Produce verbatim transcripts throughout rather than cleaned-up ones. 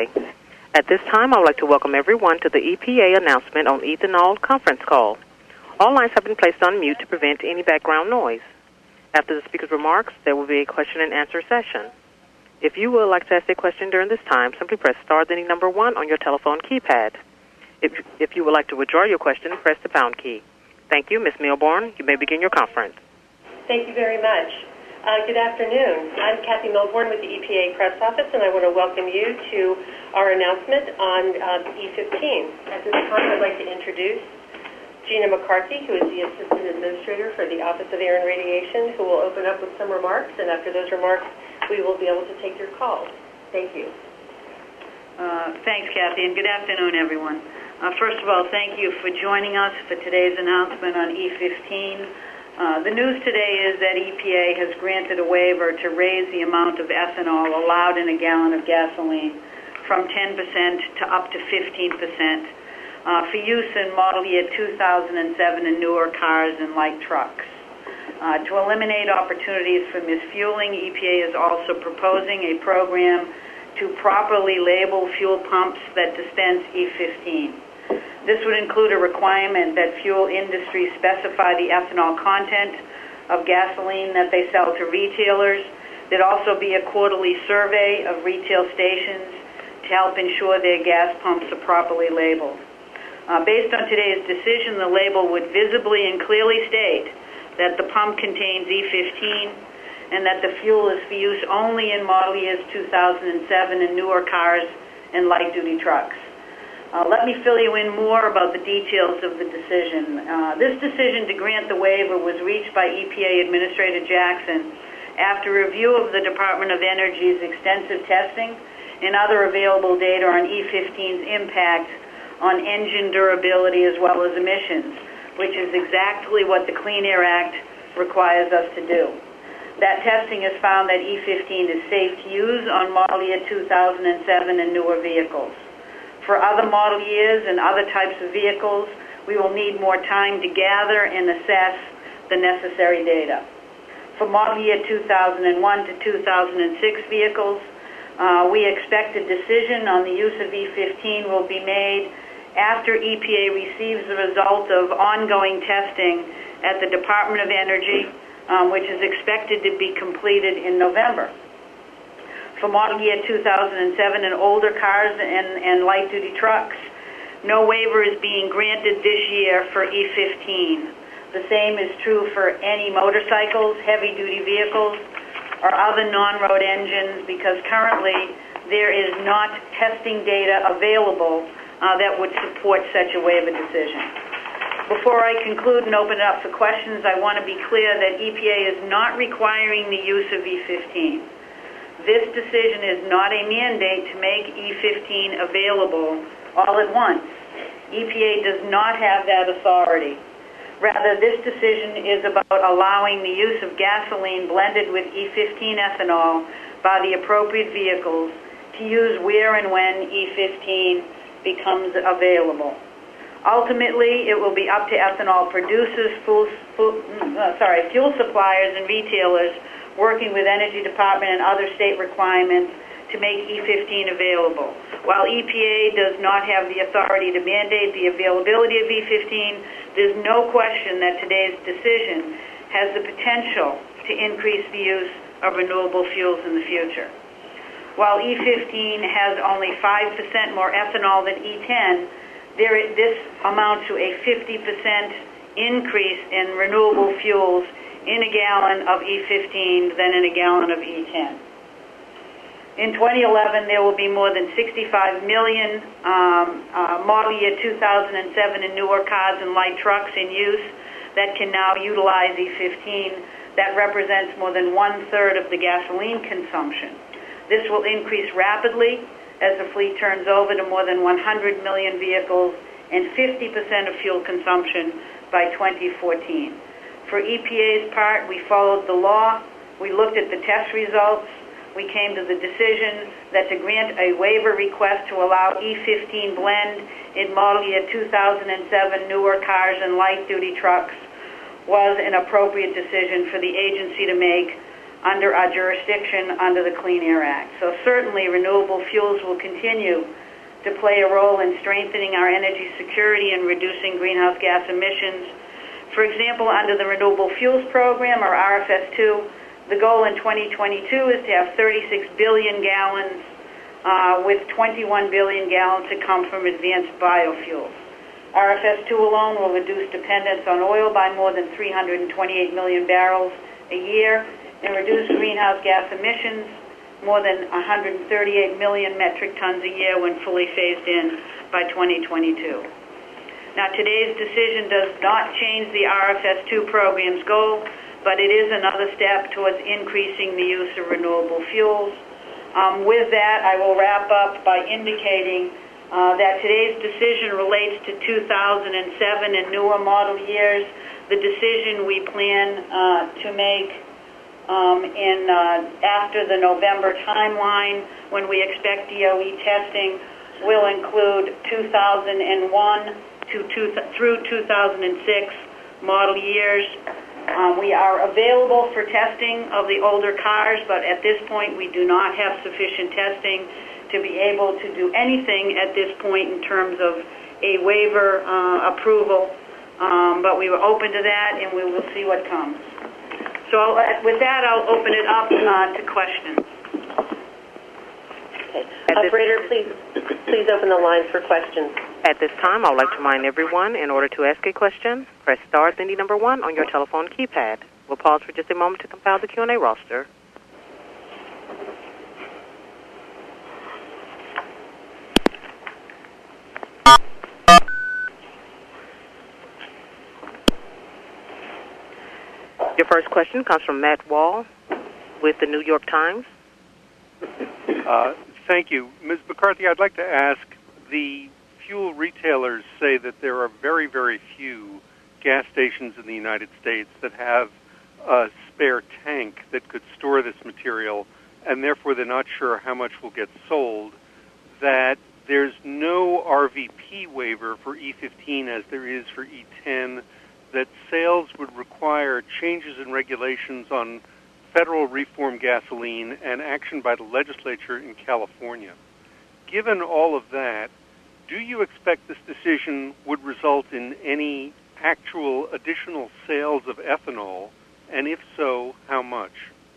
today. At this time, I would like to welcome everyone to the E P A announcement on ethanol conference call. All lines have been placed on mute to prevent any background noise. After the speaker's remarks, there will be a question and answer session. If you would like to ask a question during this time, simply press star then the number one on your telephone keypad. If, if you would like to withdraw your question, press the pound key. Thank you. Miz Milbourne, you may begin your conference. Thank you very much. Uh, good afternoon. I'm Kathy Milbourne with the E P A Press Office, and I want to welcome you to our announcement on uh, E fifteen. At this time, I'd like to introduce Gina McCarthy, who is the Assistant Administrator for the Office of Air and Radiation, who will open up with some remarks, and after those remarks, we will be able to take your calls. Thank you. Uh, thanks, Kathy, and good afternoon, everyone. Uh, first of all, thank you for joining us for today's announcement on E fifteen. Uh, the news today is that E P A has granted a waiver to raise the amount of ethanol allowed in a gallon of gasoline from ten percent to up to fifteen percent uh, for use in model year two thousand seven and newer cars and light trucks. Uh, to eliminate opportunities for misfueling, E P A is also proposing a program to properly label fuel pumps that dispense E fifteen. This would include a requirement that fuel industries specify the ethanol content of gasoline that they sell to retailers. There'd also be a quarterly survey of retail stations to help ensure their gas pumps are properly labeled. Uh, based on today's decision, the label would visibly and clearly state that the pump contains E fifteen and that the fuel is for use only in model years two thousand seven and newer cars and light-duty trucks. Uh, let me fill you in more about the details of the decision. Uh, this decision to grant the waiver was reached by E P A Administrator Jackson after review of the Department of Energy's extensive testing and other available data on E fifteen's impact on engine durability as well as emissions, which is exactly what the Clean Air Act requires us to do. That testing has found that E fifteen is safe to use on model year two thousand seven and newer vehicles. For other model years and other types of vehicles, we will need more time to gather and assess the necessary data. For model year two thousand one to two thousand six vehicles, uh, we expect a decision on the use of E fifteen will be made after E P A receives the result of ongoing testing at the Department of Energy, um, which is expected to be completed in November. For model year two thousand seven and older cars and, and light-duty trucks, no waiver is being granted this year for E fifteen. The same is true for any motorcycles, heavy-duty vehicles, or other non-road engines, because currently there is not testing data available uh, that would support such a waiver decision. Before I conclude and open it up for questions, I want to be clear that E P A is not requiring the use of E fifteen. This decision is not a mandate to make E fifteen available all at once. E P A does not have that authority. Rather, this decision is about allowing the use of gasoline blended with E fifteen ethanol by the appropriate vehicles to use where and when E fifteen becomes available. Ultimately, it will be up to ethanol producers, fuel, fuel, uh, sorry, fuel suppliers, and retailers working with Energy Department and other state requirements to make E fifteen available. While E P A does not have the authority to mandate the availability of E fifteen, there's no question that today's decision has the potential to increase the use of renewable fuels in the future. While E fifteen has only five percent more ethanol than E ten, there, this amounts to a fifty percent increase in renewable fuels in a gallon of E fifteen than in a gallon of E ten. In twenty eleven, there will be more than sixty-five million um, uh, model year two thousand seven and newer cars and light trucks in use that can now utilize E fifteen. That represents more than one-third of the gasoline consumption. This will increase rapidly as the fleet turns over to more than one hundred million vehicles and fifty percent of fuel consumption by twenty fourteen. For E P A's part, we followed the law, we looked at the test results, we came to the decision that to grant a waiver request to allow E fifteen blend in model year two thousand seven newer cars and light-duty trucks was an appropriate decision for the agency to make under our jurisdiction under the Clean Air Act. So certainly renewable fuels will continue to play a role in strengthening our energy security and reducing greenhouse gas emissions. For example, under the Renewable Fuels Program, or R F S two, the goal in twenty twenty-two is to have thirty-six billion gallons, uh, with twenty-one billion gallons to come from advanced biofuels. R F S two alone will reduce dependence on oil by more than three hundred twenty-eight million barrels a year and reduce greenhouse gas emissions more than one hundred thirty-eight million metric tons a year when fully phased in by twenty twenty-two. Now, today's decision does not change the R F S two program's goal, but it is another step towards increasing the use of renewable fuels. Um, with that, I will wrap up by indicating uh, that today's decision relates to two thousand seven and newer model years. The decision we plan uh, to make um, in uh, after the November timeline, when we expect D O E testing, will include two thousand one to two, through two thousand six model years. Um, we are available for testing of the older cars, but at this point we do not have sufficient testing to be able to do anything at this point in terms of a waiver uh, approval. Um, but we were open to that, and we will see what comes. So I'll, with that, I'll open it up uh, to questions. Okay. Operator, please, please open the line for questions. At this time, I would like to remind everyone, in order to ask a question, press star, then the number one on your telephone keypad. We'll pause for just a moment to compile the Q and A roster. Your first question comes from Matt Wall with the New York Times. Uh, thank you. Miz McCarthy, I'd like to ask, the fuel retailers say that there are very, very few gas stations in the United States that have a spare tank that could store this material, and therefore they're not sure how much will get sold, that there's no R V P waiver for E fifteen as there is for E ten, that sales would require changes in regulations on federal reform gasoline and action by the legislature in California. Given all of that, do you expect this decision would result in any actual additional sales of ethanol, and if so, how much?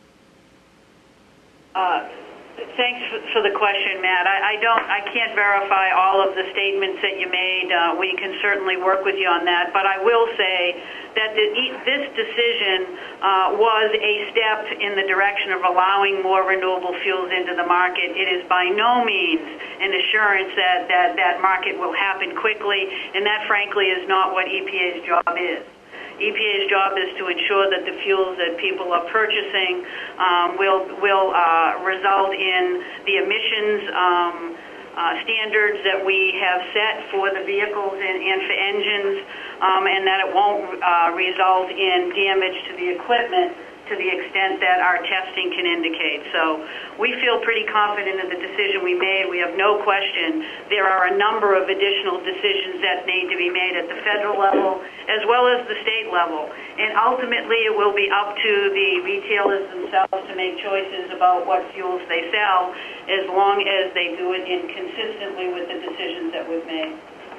Uh, thanks for the question, Matt. I, I don't, I can't verify all of the statements that you made. Uh, we can certainly work with you on that, but I will say that the, this decision uh, was a step in the direction of allowing more renewable fuels into the market. It is by no means an assurance that that, that market will happen quickly, and that, frankly, is not what E P A's job is. E P A's job is to ensure that the fuels that people are purchasing um, will will uh, result in the emissions um, uh, standards that we have set for the vehicles and, and for engines, um, and that it won't uh, result in damage to the equipment to the extent that our testing can indicate. So we feel pretty confident in the decision we made. We have no question there are a number of additional decisions that need to be made at the federal level as well as the state level. And ultimately it will be up to the retailers themselves to make choices about what fuels they sell, as long as they do it in consistently with the decisions that we've made.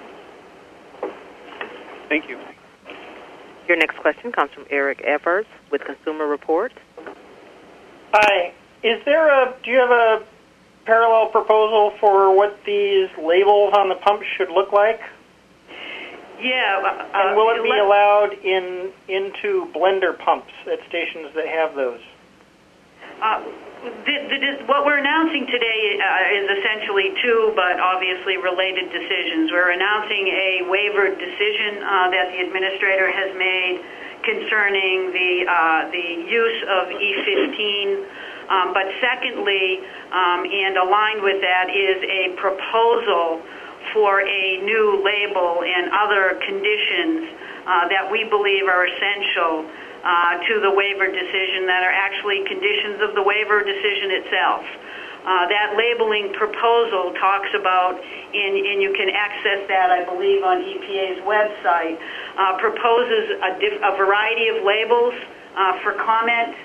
Thank you. Your next question comes from Eric Evers with Consumer Reports. Hi. Is there a, do you have a parallel proposal for what these labels on the pumps should look like? Yeah. Uh, and will it be let, allowed in into blender pumps at stations that have those? Uh, the, the, what we're announcing today uh, is essentially two, but obviously related decisions. We're announcing a waiver decision uh, that the administrator has made concerning the uh, the use of E fifteen. Um, but secondly, um, and aligned with that, is a proposal for a new label and other conditions uh, that we believe are essential Uh, to the waiver decision that are actually conditions of the waiver decision itself. Uh, that labeling proposal talks about, and, and you can access that, I believe, on E P A's website, uh, proposes a, diff, a variety of labels uh, for comment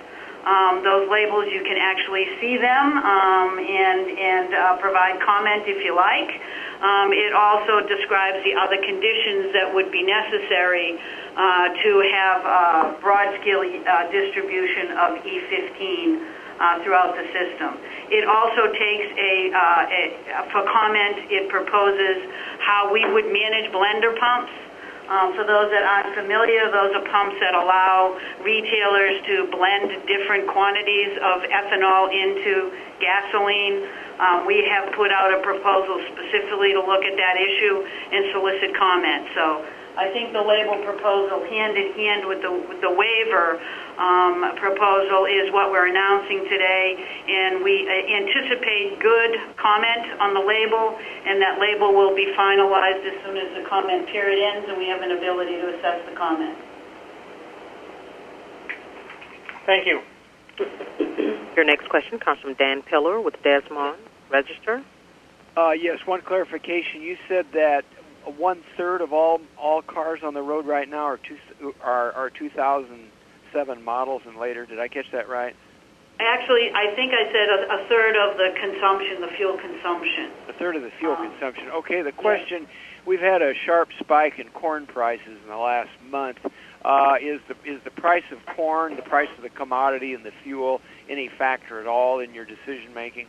Um, those labels, you can actually see them um, and, and uh, provide comment if you like. Um, it also describes the other conditions that would be necessary uh, to have uh, broad-scale uh, distribution of E fifteen uh, throughout the system. It also takes a, uh, a, for comment, it proposes how we would manage blender pumps. Um, for those that aren't familiar, those are pumps that allow retailers to blend different quantities of ethanol into gasoline. Um, we have put out a proposal specifically to look at that issue and solicit comment. So I think the label proposal, hand in hand with the, with the waiver um, proposal, is what we're announcing today, and we uh, anticipate good comment on the label, and that label will be finalized as soon as the comment period ends and we have an ability to assess the comment. Thank you. Your next question comes from Dan Pillar with Des Moines Register. Uh, yes, one clarification. You said that one-third of all all cars on the road right now are two, are, are two thousand seven models and later. Did I catch that right? Actually, I think I said a, a third of the consumption, the fuel consumption. A third of the fuel um, consumption. Okay, the question, yes. We've had a sharp spike in corn prices in the last month. Uh, is the is the price of corn, the price of the commodity and the fuel any factor at all in your decision making?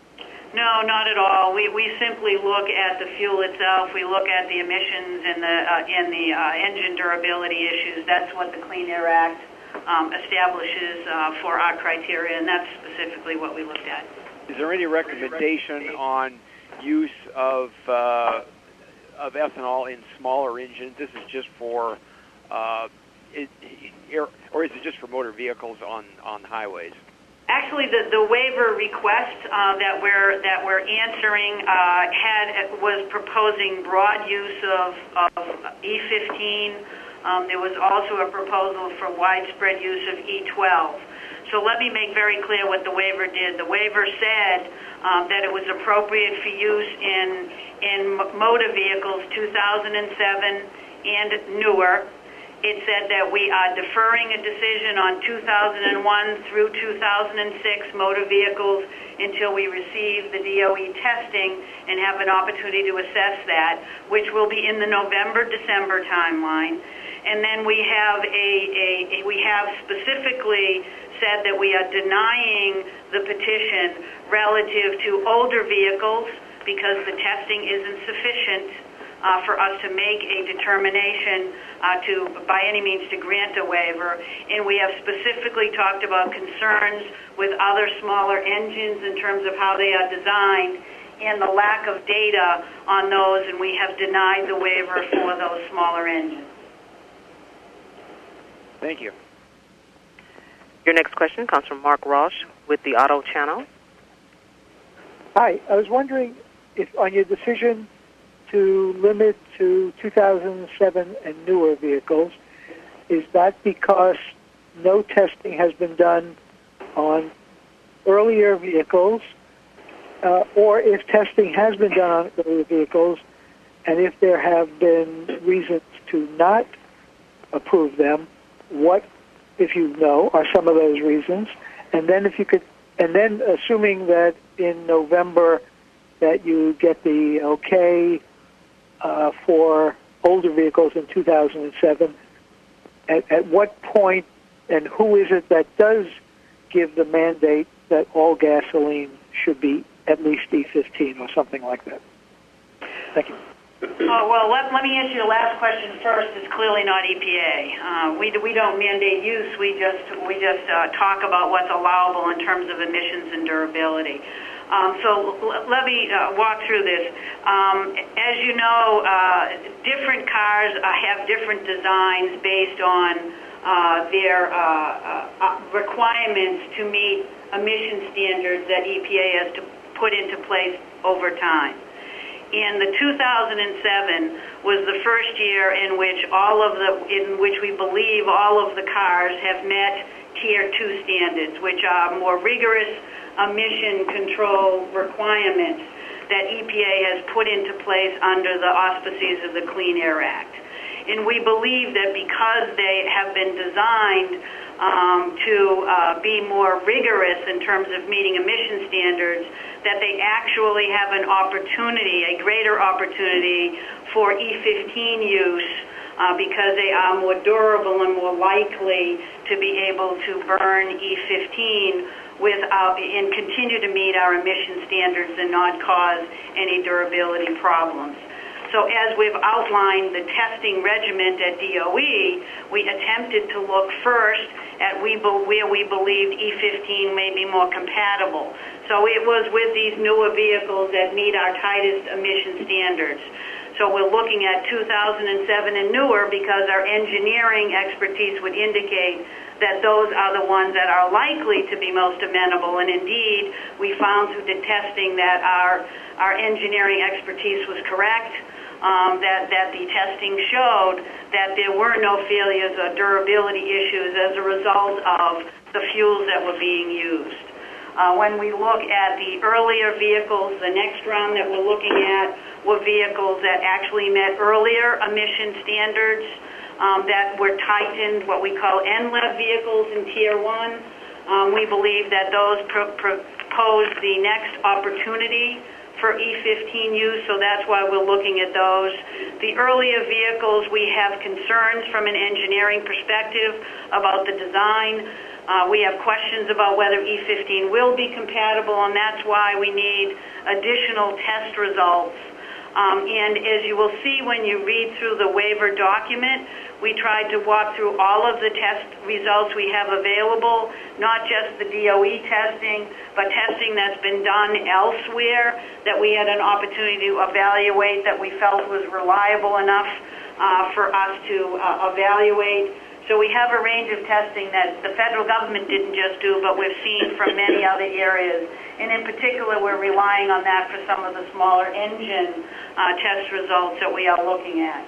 No, not at all. We we simply look at the fuel itself. We look at the emissions and the uh, and the uh, engine durability issues. That's what the Clean Air Act um, establishes uh, for our criteria, and that's specifically what we looked at. Is there any recommendation on use of uh, of ethanol in smaller engines? This is just for, uh, it, or is it just for motor vehicles on on highways? Actually, the, the waiver request uh, that we're that we're answering uh, had was proposing broad use of, of E fifteen. Um, there was also a proposal for widespread use of E twelve. So let me make very clear what the waiver did. The waiver said um, that it was appropriate for use in in motor vehicles two thousand seven and newer. It said that we are deferring a decision on two thousand one through two thousand six motor vehicles until we receive the D O E testing and have an opportunity to assess that, which will be in the November-December timeline. And then we have a, a, a we have specifically said that we are denying the petition relative to older vehicles because the testing isn't sufficient Uh, for us to make a determination uh, to, by any means, to grant a waiver. And we have specifically talked about concerns with other smaller engines in terms of how they are designed and the lack of data on those, and we have denied the waiver for those smaller engines. Thank you. Your next question comes from Mark Roche with the Auto Channel. Hi. I was wondering if on your decision to limit to two thousand seven and newer vehicles, is that because no testing has been done on earlier vehicles, uh, or if testing has been done on earlier vehicles, and if there have been reasons to not approve them, what, if you know, are some of those reasons? And then if you could, and then assuming that in November that you get the okay Uh, for older vehicles in two thousand seven, at, at what point and who is it that does give the mandate that all gasoline should be at least E fifteen or something like that? Thank you. Oh, well, let, let me answer your last question first. It's clearly not E P A. Uh, we, we don't mandate use. We just, we just uh, talk about what's allowable in terms of emissions and durability. Um, so l- let me uh, walk through this. Um, as you know, uh, different cars uh, have different designs based on uh, their uh, uh, requirements to meet emission standards that E P A has to put into place over time. And the two thousand seven was the first year in which all of the, in which we believe all of the cars have met Tier two standards, which are more rigorous emission control requirements that E P A has put into place under the auspices of the Clean Air Act. And we believe that because they have been designed um, to uh, be more rigorous in terms of meeting emission standards, that they actually have an opportunity, a greater opportunity for E fifteen use uh, because they are more durable and more likely to be able to burn E fifteen without and continue to meet our emission standards and not cause any durability problems. So as we've outlined the testing regimen at D O E, we attempted to look first at we be, where we believed E fifteen may be more compatible. So it was with these newer vehicles that meet our tightest emission standards. So we're looking at two thousand seven and newer because our engineering expertise would indicate that those are the ones that are likely to be most amenable. And indeed, we found through the testing that our, our engineering expertise was correct. Um, that, that the testing showed that there were no failures or durability issues as a result of the fuels that were being used. Uh, when we look at the earlier vehicles, the next round that we're looking at were vehicles that actually met earlier emission standards um, that were tightened, what we call N L E V vehicles in Tier one. Um, we believe that those pro- propose the next opportunity for E fifteen use, so that's why we're looking at those. The earlier vehicles, we have concerns from an engineering perspective about the design. Uh, we have questions about whether E fifteen will be compatible, and that's why we need additional test results. Um, and as you will see when you read through the waiver document, we tried to walk through all of the test results we have available, not just the D O E testing, but testing that's been done elsewhere that we had an opportunity to evaluate that we felt was reliable enough uh, for us to uh, evaluate. So we have a range of testing that the federal government didn't just do, but we've seen from many other areas. And in particular, we're relying on that for some of the smaller engine uh, test results that we are looking at.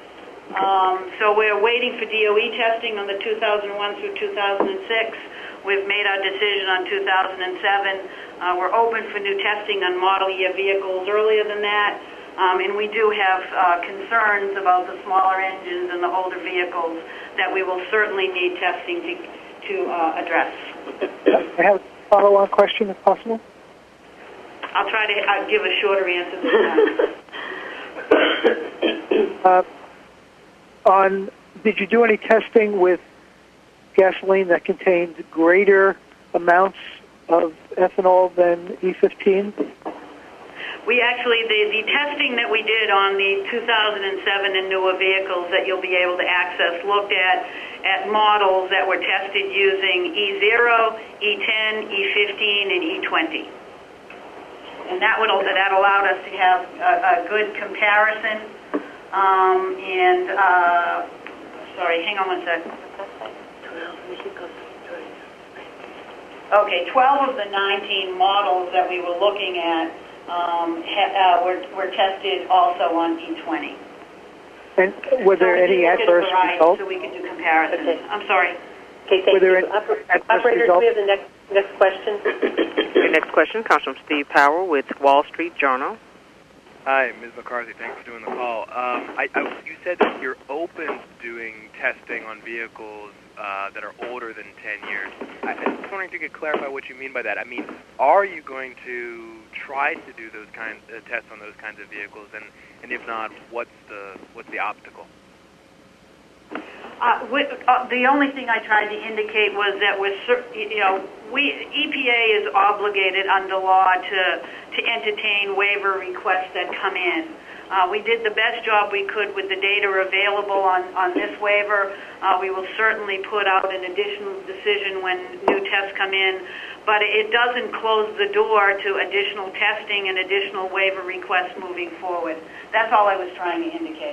Um, so we're waiting for D O E testing on the two thousand one through two thousand six. We've made our decision on two thousand seven. Uh, we're open for new testing on model year vehicles earlier than that. Um, and we do have uh, concerns about the smaller engines and the older vehicles that we will certainly need testing to, to uh, address. I have a follow-on question, if possible. I'll try to uh, give a shorter answer than that. uh, on, did you do any testing with gasoline that contained greater amounts of ethanol than E fifteen? We actually, the, the testing that we did on the two thousand seven and newer vehicles that you'll be able to access looked at, at models that were tested using E zero, E ten, E fifteen, and E twenty. And that, would, that allowed us to have a, a good comparison. Um, and, uh, sorry, hang on one second. Okay, twelve of the nineteen models that we were looking at Um, ha, uh, were, were tested also on E twenty. And were there so any adverse results? So we could do comparisons. Okay. I'm sorry. Okay, thank were there you. any Oper- adverse Operator, results? do we have the next, next question? Your next question comes from Steve Powell with Wall Street Journal. Hi, Miz McCarthy. Thanks for doing the call. Um, I, I, you said that you're open to doing testing on vehicles uh, that are older than ten years. I, I was wondering if you could clarify what you mean by that. I mean, are you going to try to do those kinds of uh, tests on those kinds of vehicles, and, and if not, what's the what's the obstacle? Uh, we, uh, the only thing I tried to indicate was that we're, you know, we E P A is obligated under law to to entertain waiver requests that come in. Uh, we did the best job we could with the data available on, on this waiver. Uh, we will certainly put out an additional decision when new tests come in, but it doesn't close the door to additional testing and additional waiver requests moving forward. That's all I was trying to indicate.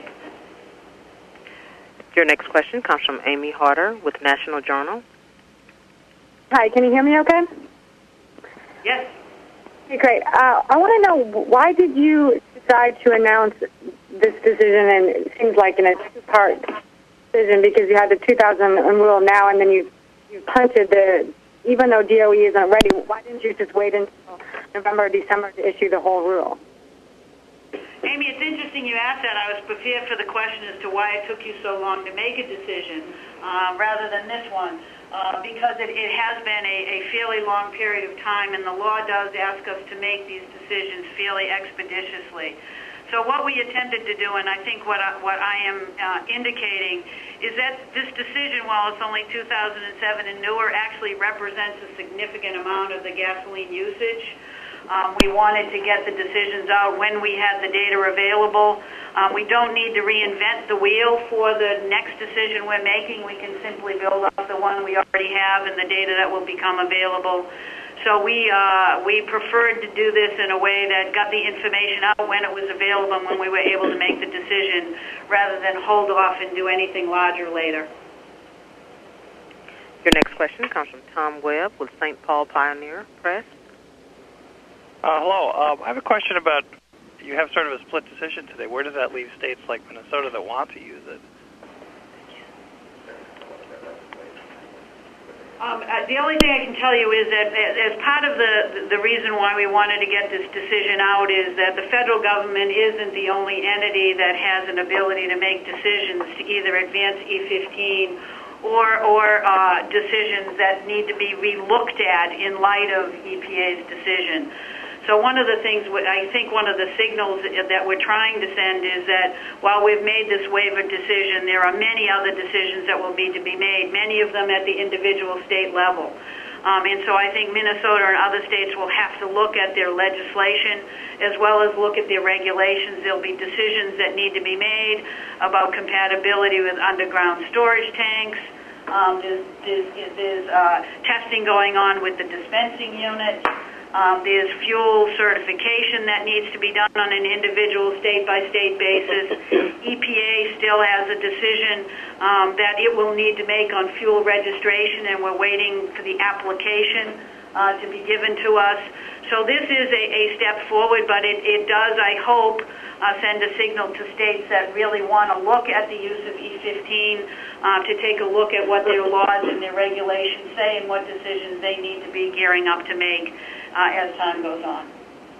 Your next question comes from Amy Harder with National Journal. Hi, can you hear me okay? Yes. Okay, great. Uh, I want to know, why did you decide to announce this decision, and it seems like in a two-part decision, because you had the two thousand rule now, and then you, you punted the, even though D O E isn't ready, why didn't you just wait until November or December to issue the whole rule? Amy, it's interesting you asked that. I was prepared for the question as to why it took you so long to make a decision uh, rather than this one. uh, because it, it has been a, a fairly long period of time, and the law does ask us to make these decisions fairly expeditiously. So what we attempted to do, and I think what I, what I am uh, indicating, is that this decision, while it's only two thousand seven and newer, actually represents a significant amount of the gasoline usage. Um, we wanted to get the decisions out when we had the data available. Um, we don't need to reinvent the wheel for the next decision we're making. We can simply build off the one we already have and the data that will become available. So we uh, we preferred to do this in a way that got the information out when it was available and when we were able to make the decision, rather than hold off and do anything larger later. Your next question comes from Tom Webb with Saint Paul Pioneer Press. Uh, hello. Um, I have a question about, you have sort of a split decision today. Where does that leave states like Minnesota that want to use it? Um, uh, the only thing I can tell you is that as part of the the reason why we wanted to get this decision out is that the federal government isn't the only entity that has an ability to make decisions to either advance E fifteen or or uh, decisions that need to be relooked at in light of E P A's decision. So one of the things, I think one of the signals that we're trying to send is that while we've made this waiver decision, there are many other decisions that will need to be made, many of them at the individual state level. Um, and so I think Minnesota and other states will have to look at their legislation as well as look at their regulations. There'll be decisions that need to be made about compatibility with underground storage tanks. Um, there's there's, there's uh, testing going on with the dispensing unit. Um, there's fuel certification that needs to be done on an individual state-by-state basis. E P A still has a decision um, that it will need to make on fuel registration, and we're waiting for the application uh, to be given to us. So this is a, a step forward, but it, it does, I hope, uh, send a signal to states that really want to look at the use of E fifteen, uh, to take a look at what their laws and their regulations say and what decisions they need to be gearing up to make Uh, as time goes on.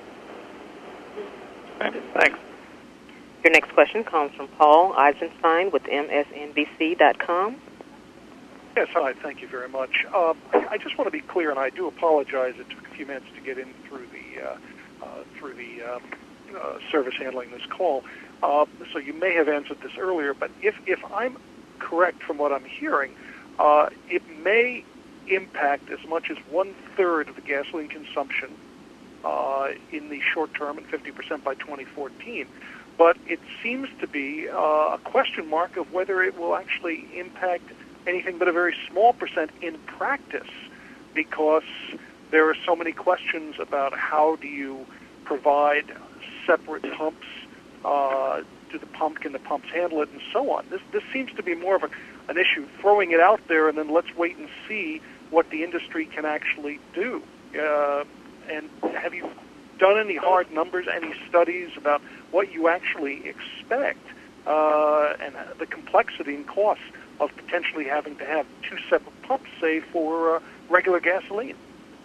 Thanks. Your next question comes from Paul Eisenstein with M S N B C dot com. Yes, hi. Thank you very much. Um, I, I just want to be clear, and I do apologize. It took a few minutes to get in through the uh, uh, through the um, uh, service handling this call. Uh, so you may have answered this earlier, but if if I'm correct from what I'm hearing, uh, it may impact as much as one-third of the gasoline consumption uh, in the short term and fifty percent by twenty fourteen. But it seems to be uh, a question mark of whether it will actually impact anything but a very small percent in practice, because there are so many questions about how do you provide separate pumps, uh, do the pump, can the pumps handle it, and so on. This, this seems to be more of a, an issue, throwing it out there and then let's wait and see what the industry can actually do. Uh, and have you done any hard numbers, any studies about what you actually expect uh, and the complexity and cost of potentially having to have two separate pumps, say, for uh, regular gasoline?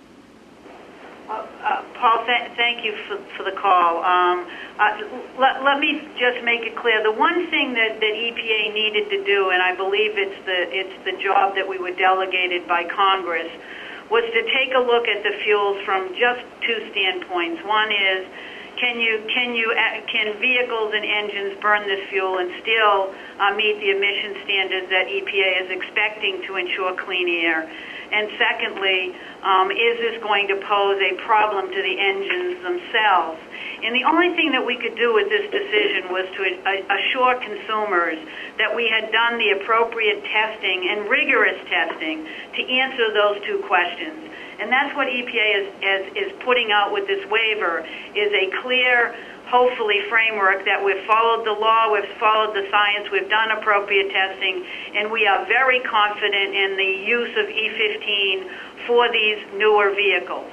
Uh, uh, Paul, th- thank you for, for the call. Um, uh, let, let me just make it clear. The one thing that, that E P A needed to do, and I believe it's the it's the job that we were delegated by Congress, was to take a look at the fuels from just two standpoints. One is, can you can you can vehicles and engines burn this fuel and still uh, meet the emission standards that E P A is expecting to ensure clean air? And secondly, um, is this going to pose a problem to the engines themselves? And the only thing that we could do with this decision was to assure consumers that we had done the appropriate testing and rigorous testing to answer those two questions. And that's what E P A is, is, is putting out with this waiver, is a clear, hopefully, framework that we've followed the law, we've followed the science, we've done appropriate testing, and we are very confident in the use of E fifteen for these newer vehicles.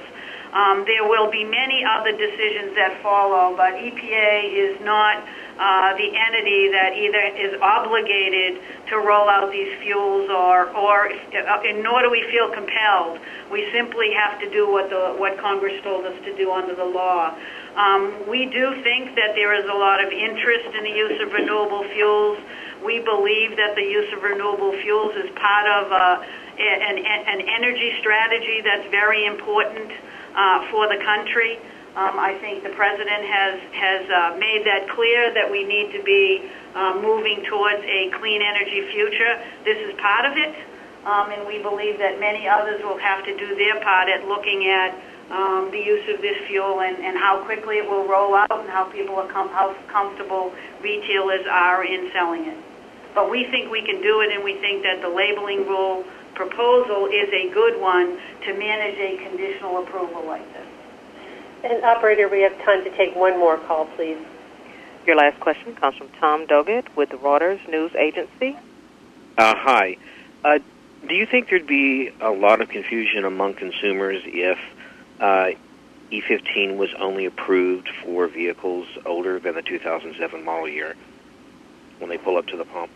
Um, there will be many other decisions that follow, but E P A is not uh, the entity that either is obligated to roll out these fuels or, or uh, and nor do we feel compelled. We simply have to do what the what Congress told us to do under the law. Um, we do think that there is a lot of interest in the use of renewable fuels. We believe that the use of renewable fuels is part of uh, an, an energy strategy that's very important uh, for the country. Um, I think the President has, has uh, made that clear that we need to be uh, moving towards a clean energy future. This is part of it, um, and we believe that many others will have to do their part at looking at um, the use of this fuel and, and how quickly it will roll out and how people are com- how comfortable retailers are in selling it. But we think we can do it, and we think that the labeling rule proposal is a good one to manage a conditional approval like this. And, operator, we have time to take one more call, please. Your last question comes from Tom Doggett with the Reuters News Agency. Uh, hi. Uh, do you think there'd be a lot of confusion among consumers if uh, E fifteen was only approved for vehicles older than the two thousand seven model year when they pull up to the pump?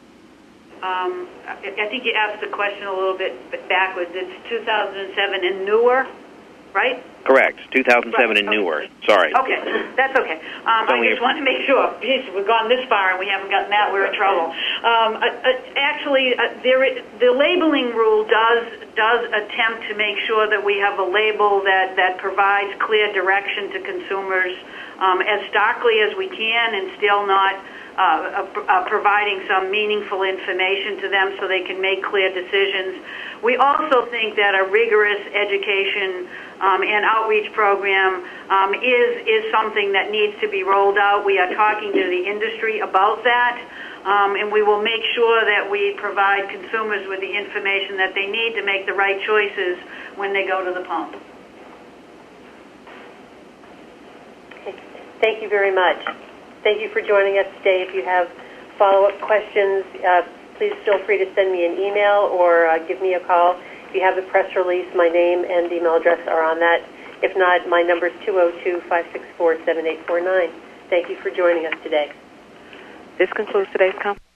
Um, I think you asked the question a little bit backwards. It's two thousand seven and newer, right? Correct. two thousand seven right. and okay. newer. Sorry. Okay, that's okay. Um, I just want to make sure. Geez, we've gone this far and we haven't gotten that. We're in trouble. Um, uh, uh, actually, uh, there is, the labeling rule does does attempt to make sure that we have a label that, that provides clear direction to consumers um, as starkly as we can, and still not Uh, uh, providing some meaningful information to them so they can make clear decisions. We also think that a rigorous education um, and outreach program um, is is something that needs to be rolled out. We are talking to the industry about that, um, and we will make sure that we provide consumers with the information that they need to make the right choices when they go to the pump. Okay. Thank you very much. Thank you for joining us today. If you have follow-up questions, uh, please feel free to send me an email or uh, give me a call. If you have the press release, my name and email address are on that. If not, my number is two oh two, five six four, seven eight four nine. Thank you for joining us today. This concludes today's conference.